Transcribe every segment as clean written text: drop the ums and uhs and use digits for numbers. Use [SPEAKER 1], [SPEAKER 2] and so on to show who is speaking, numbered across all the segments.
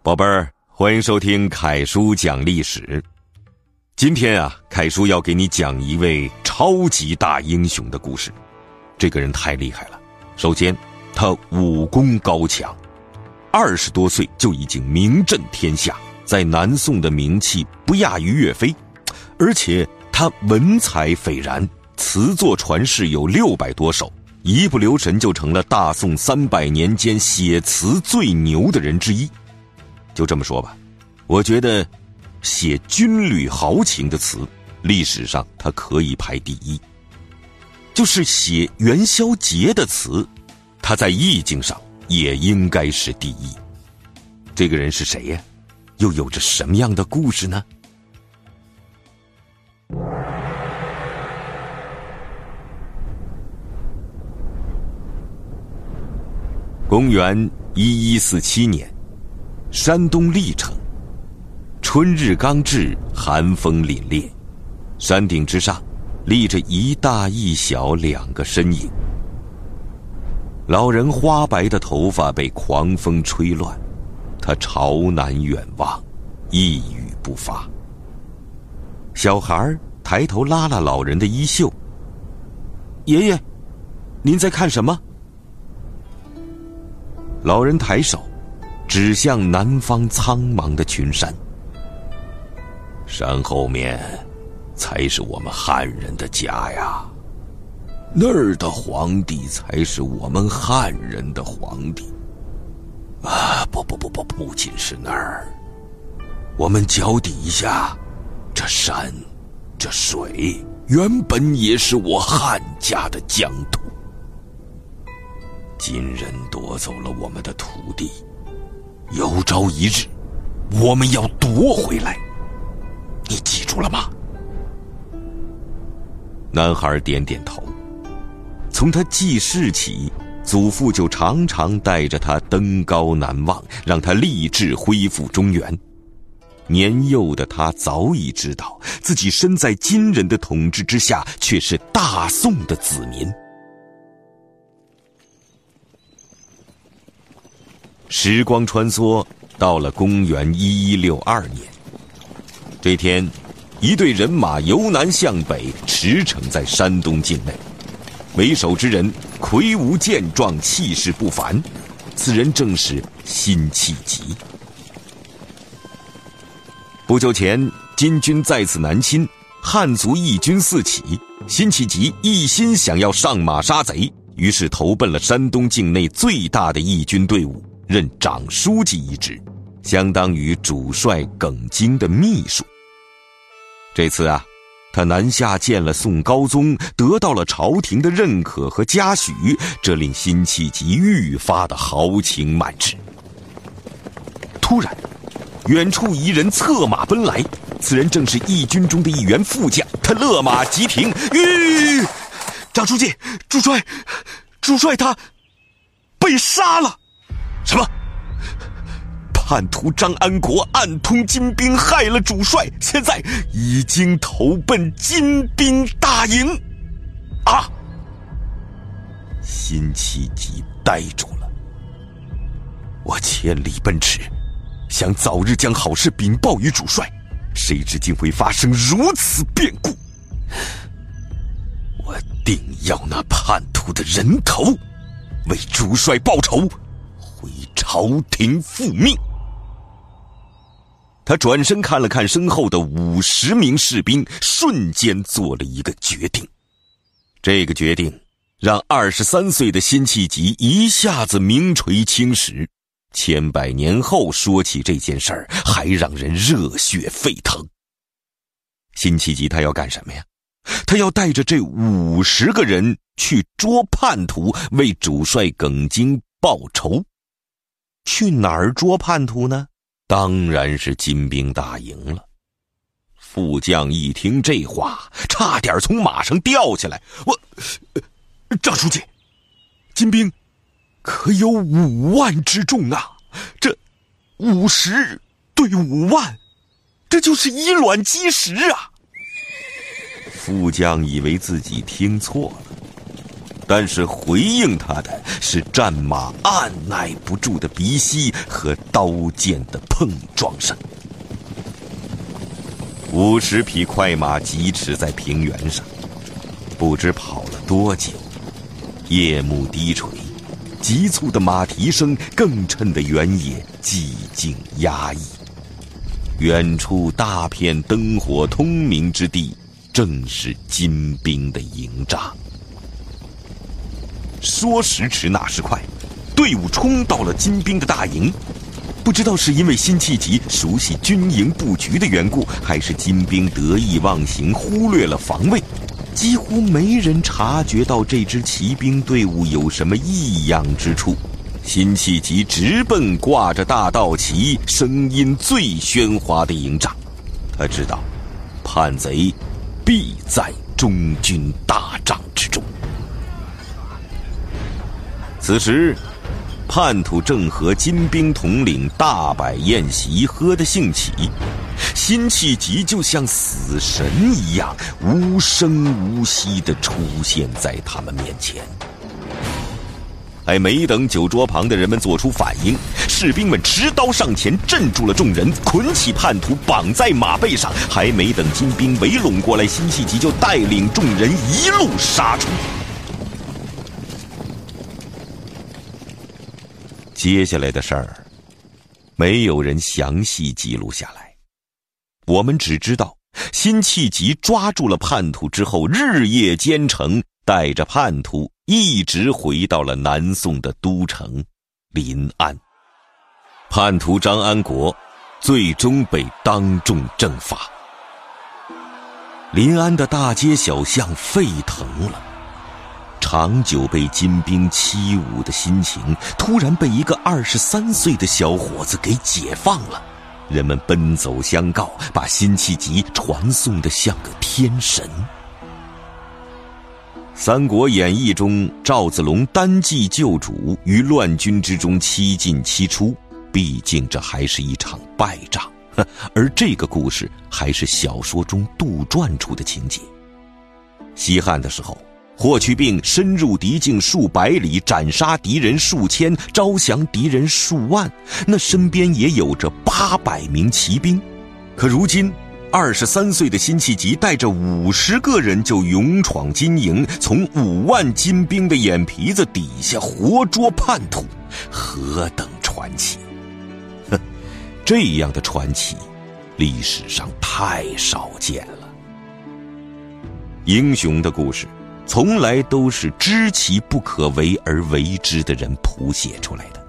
[SPEAKER 1] 宝贝儿，欢迎收听凯叔讲历史。今天啊，凯叔要给你讲一位超级大英雄的故事。这个人太厉害了。首先，他武功高强，20多岁就已经名震天下，在南宋的名气不亚于岳飞。而且他文采斐然，词作传世有600多首，一不留神就成了大宋300年间写词最牛的人之一。就这么说吧，我觉得写军旅豪情的词，历史上他可以排第一。就是写元宵节的词，他在意境上也应该是第一。这个人是谁呀？又有着什么样的故事呢？公元1147年，山东历城，春日刚至，寒风凛冽，山顶之上立着一大一小2个身影。老人花白的头发被狂风吹乱，他朝南远望，一语不发。小孩抬头拉拉老人的衣袖：“爷爷，您在看什么？”老人抬手指向南方苍茫的群山：“山后面才是我们汉人的家呀，那儿的皇帝才是我们汉人的皇帝啊！不仅是那儿，我们脚底下这山这水原本也是我汉家的疆土，金人夺走了我们的土地，有朝一日我们要夺回来，你记住了吗？”男孩点点头。从他记事起，祖父就常常带着他登高南望，让他立志恢复中原。年幼的他早已知道，自己身在金人的统治之下，却是大宋的子民。时光穿梭到了公元1162年，这天，一队人马由南向北驰骋在山东境内。为首之人魁梧健壮，气势不凡，此人正是辛弃疾。不久前，金军再次南侵，汉族义军四起，辛弃疾一心想要上马杀贼，于是投奔了山东境内最大的义军队伍，任长书记一职，相当于主帅耿京的秘书。这次啊，他南下见了宋高宗，得到了朝廷的认可和嘉许，这令辛弃疾愈发的豪情满志。突然，远处一人策马奔来，此人正是义军中的一员副将，他勒马急停：“长书记，主帅他被杀了！”“什么？叛徒张安国暗通金兵，害了主帅，现在已经投奔金兵大营啊！”辛弃疾呆住了。我千里奔驰，想早日将好事禀报于主帅，谁知竟会发生如此变故。我定要那叛徒的人头，为主帅报仇，回朝廷复命。他转身看了看身后的50名士兵，瞬间做了一个决定。这个决定让23岁的辛弃疾一下子名垂青史，千百年后说起这件事儿，还让人热血沸腾。辛弃疾他要干什么呀？他要带着这50个人去捉叛徒，为主帅耿京报仇。去哪儿捉叛徒呢？当然是金兵大营了。副将一听这话，差点从马上掉下来。张书记，金兵可有5万之众啊！这50对5万，这就是以卵击石啊！副将以为自己听错了， 但是回应他的是战马按耐不住的鼻息和刀剑的碰撞声。50匹快马疾驰在平原上，不知跑了多久，夜幕低垂，急促的马蹄声更衬得原野寂静压抑。远处大片灯火通明之地，正是金兵的营扎。说时迟，那时快，队伍冲到了金兵的大营。不知道是因为辛弃疾熟悉军营布局的缘故，还是金兵得意忘形，忽略了防卫，几乎没人察觉到这支骑兵队伍有什么异样之处。辛弃疾直奔挂着大道旗、声音最喧哗的营帐。他知道，叛贼必在中军大帐之中。此时，叛徒正和金兵统领大摆宴席，喝得兴起。辛弃疾就像死神一样，无声无息地出现在他们面前。还没等酒桌旁的人们做出反应，士兵们持刀上前镇住了众人，捆起叛徒绑在马背上。还没等金兵围拢过来，辛弃疾就带领众人一路杀出。接下来的事儿，没有人详细记录下来。我们只知道，辛弃疾抓住了叛徒之后，日夜兼程，带着叛徒一直回到了南宋的都城临安。叛徒张安国最终被当众正法。临安的大街小巷沸腾了。长久被金兵欺侮的心情，突然被一个23岁的小伙子给解放了。人们奔走相告，把辛弃疾传颂得像个天神。《三国演义》中，赵子龙单骑救主，于乱军之中七进七出，毕竟这还是一场败仗，而这个故事还是小说中杜撰出的情节。西汉的时候，霍去病深入敌境数百里，斩杀敌人数千，招降敌人数万，那身边也有着800名骑兵。可如今23岁的辛弃疾带着50个人就勇闯金营，从5万金兵的眼皮子底下活捉叛徒，何等传奇！这样的传奇历史上太少见了。英雄的故事从来都是知其不可为而为之的人谱写出来的。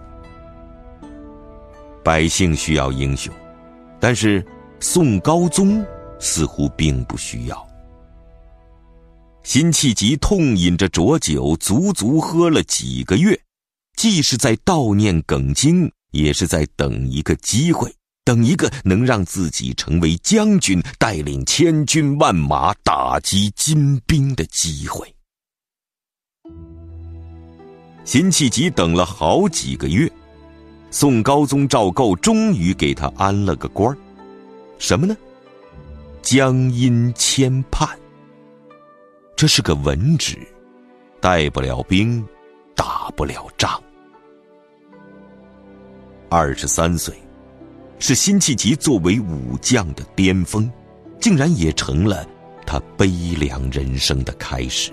[SPEAKER 1] 百姓需要英雄，但是宋高宗似乎并不需要。辛弃疾痛饮着浊酒，足足喝了几个月，既是在悼念耿京，也是在等一个机会，等一个能让自己成为将军，带领千军万马打击金兵的机会。辛弃疾等了好几个月，宋高宗赵构终于给他安了个官儿，什么呢？江阴签判。这是个文职，带不了兵，打不了仗。23岁，是辛弃疾作为武将的巅峰，竟然也成了他悲凉人生的开始。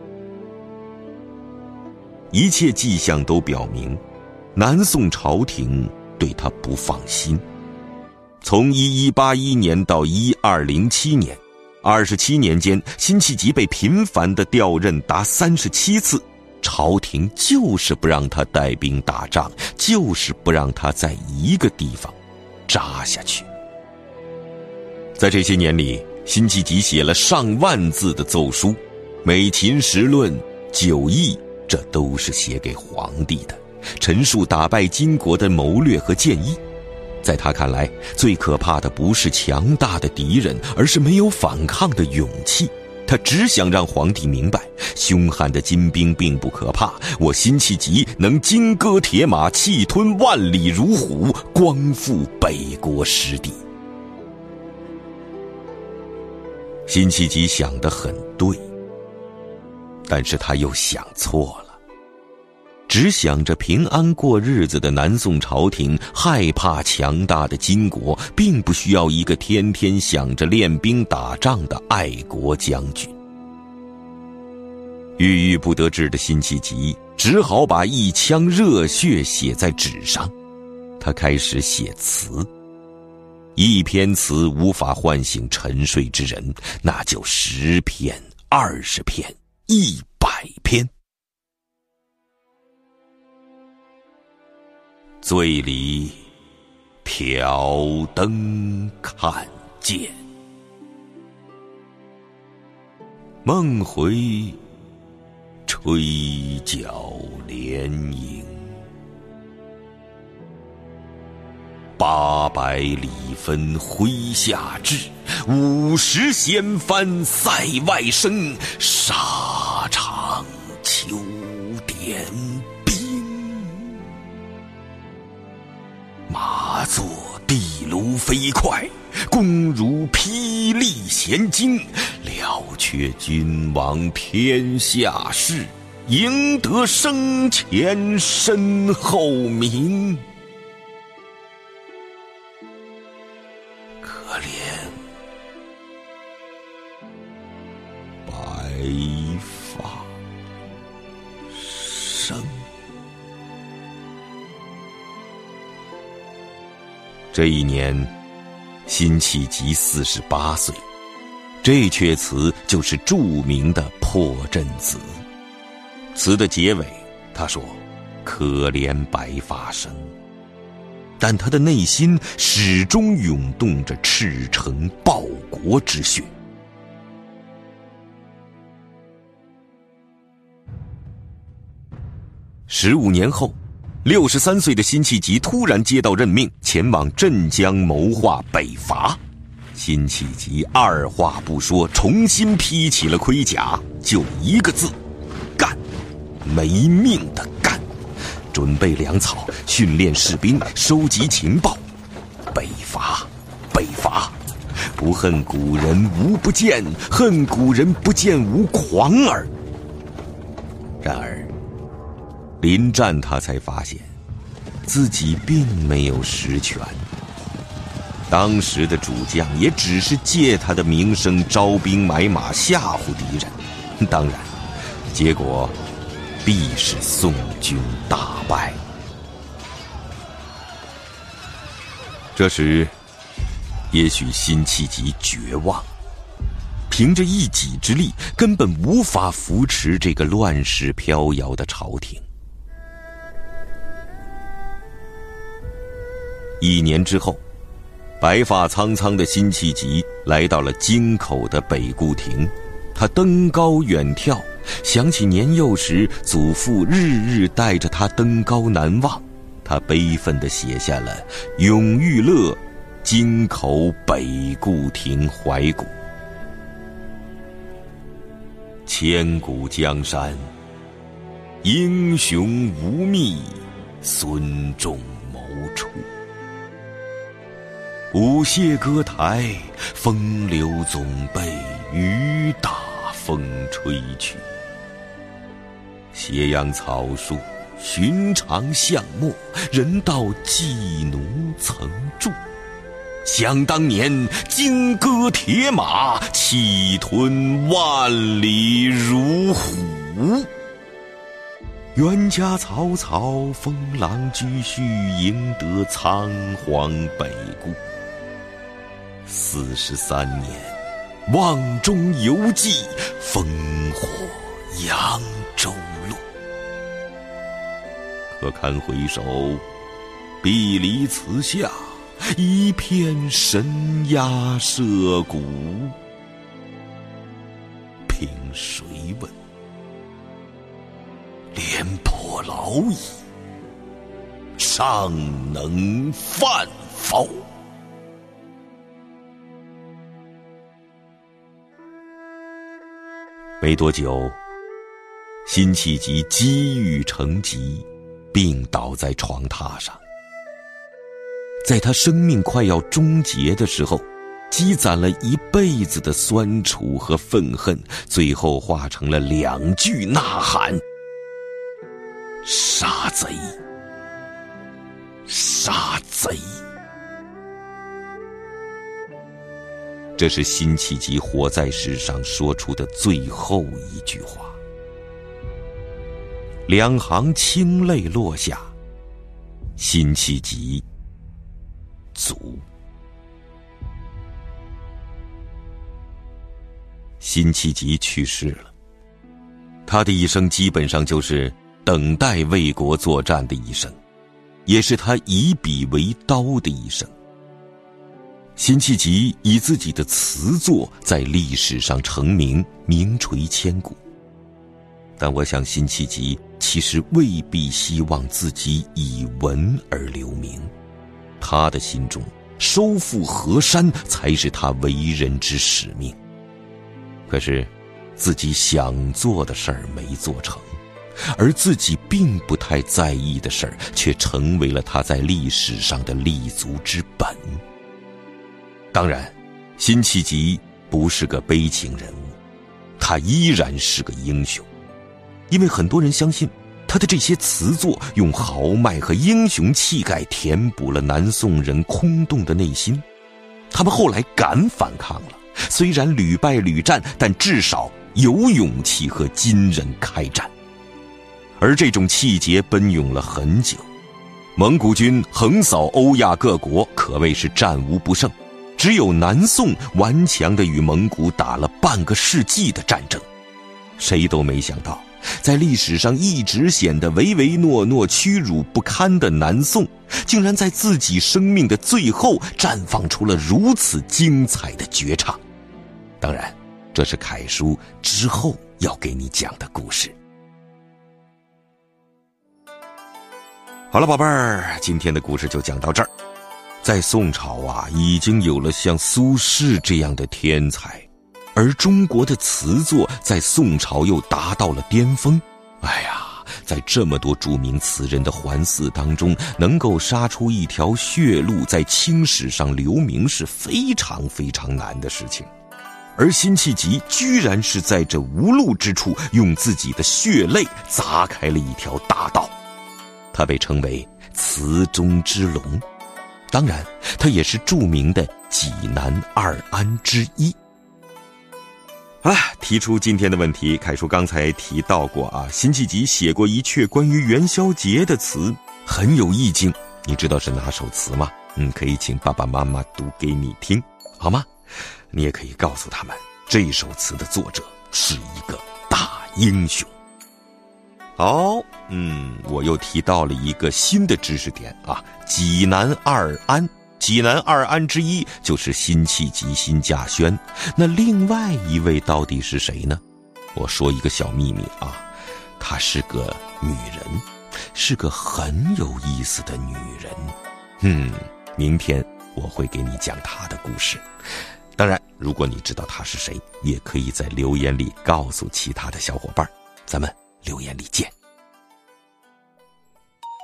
[SPEAKER 1] 一切迹象都表明，南宋朝廷对他不放心。从1181年到1207年，27年间，辛弃疾被频繁地调任达37次，朝廷就是不让他带兵打仗，就是不让他在一个地方扎下去。在这些年里，辛弃疾写了上万字的奏书，美秦时论、九义，这都是写给皇帝的，陈述打败金国的谋略和建议。在他看来，最可怕的不是强大的敌人，而是没有反抗的勇气。他只想让皇帝明白，凶悍的金兵并不可怕，我辛弃疾能金戈铁马，气吞万里如虎，光复北国失地。辛弃疾想得很对， 但是他又想错了。只想着平安过日子的南宋朝廷害怕强大的金国，并不需要一个天天想着练兵打仗的爱国将军。郁郁不得志的辛弃疾只好把一腔热血写在纸上。他开始写词，一篇词无法唤醒沉睡之人，那就10篇、20篇、100篇。醉里挑灯看剑，梦回吹角连营。800里分麾下炙，50掀翻塞外声，沙场秋点兵。马作地炉飞快，弓如霹雳弦惊。了却君王天下事，赢得生前身后名。可怜白发生。这一年，辛弃疾48岁，这阙词就是著名的《破阵词》。词的结尾，他说：“可怜白发生。”但他的内心始终涌动着赤诚报国之血。15年后，63岁的辛弃疾突然接到任命，前往镇江谋划北伐。辛弃疾二话不说，重新披起了盔甲，就一个字：干！没命的干！准备粮草，训练士兵，收集情报。北伐，北伐！不恨古人无不见，恨古人不见无狂耳。然而临战他才发现自己并没有实权，当时的主将也只是借他的名声招兵买马吓唬敌人，当然结果必是宋军大败。这时也许辛弃疾绝望，凭着一己之力根本无法扶持这个乱世飘摇的朝廷。1年之后，白发苍苍的辛弃疾来到了京口的北固亭，他登高远眺，想起年幼时祖父日日带着他登高难忘，他悲愤地写下了《永遇乐京口北固亭怀古》。千古江山，英雄无觅孙仲谋处。舞榭歌台，风流总被雨打风吹去。斜阳草树，寻常巷陌，人道妓奴曾住。想当年，金戈铁马，气吞万里如虎。冤家草草，风浪继续，赢得仓皇北顾。43年，望中犹记，烽火扬州路。可堪回首，碧离词下，一片神鸦社鼓。凭谁问？廉颇老矣，尚能饭否？没多久，辛弃疾积郁成疾，病倒在床榻上。在他生命快要终结的时候， 积攒了一辈子的酸楚和愤恨，最后化成了2句呐喊：杀贼！杀贼！这是辛弃疾活在世上说出的最后一句话。2行清泪落下，辛弃疾卒。辛弃疾去世了，他的一生基本上就是等待为国作战的一生，也是他以笔为刀的一生。辛弃疾以自己的词作在历史上成名，名垂千古。但我想辛弃疾其实未必希望自己以文而留名，他的心中收复河山才是他为人之使命。可是自己想做的事儿没做成，而自己并不太在意的事儿却成为了他在历史上的立足之本。当然，辛弃疾不是个悲情人物，他依然是个英雄。因为很多人相信他的这些词作用豪迈和英雄气概填补了南宋人空洞的内心，他们后来敢反抗了，虽然屡败屡战，但至少有勇气和金人开战。而这种气节奔涌了很久，蒙古军横扫欧亚各国，可谓是战无不胜，只有南宋顽强地与蒙古打了半个世纪的战争。谁都没想到，在历史上一直显得唯唯诺诺、屈辱不堪的南宋，竟然在自己生命的最后绽放出了如此精彩的绝唱。当然，这是凯叔之后要给你讲的故事。好了，宝贝儿，今天的故事就讲到这儿。在宋朝啊，已经有了像苏轼这样的天才，而中国的词作在宋朝又达到了巅峰。哎呀，在这么多著名词人的环伺当中，能够杀出一条血路，在清史上留名是非常非常难的事情。而辛弃疾居然是在这无路之处，用自己的血泪砸开了一条大道。他被称为词中之龙，当然他也是著名的济南二安之一。好了，提出今天的问题，凯叔刚才提到过啊，辛弃疾写过一阙关于元宵节的词，很有意境。你知道是哪首词吗？可以请爸爸妈妈读给你听，好吗？你也可以告诉他们，这首词的作者是一个大英雄。好，我又提到了一个新的知识点啊，济南二安。济南二安之一就是辛弃疾、辛稼轩，那另外一位到底是谁呢？我说一个小秘密啊，她是个女人，是个很有意思的女人。明天我会给你讲她的故事。当然，如果你知道她是谁，也可以在留言里告诉其他的小伙伴。咱们留言里见。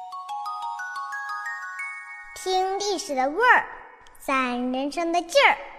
[SPEAKER 2] 听历史的味儿，攒人生的劲儿。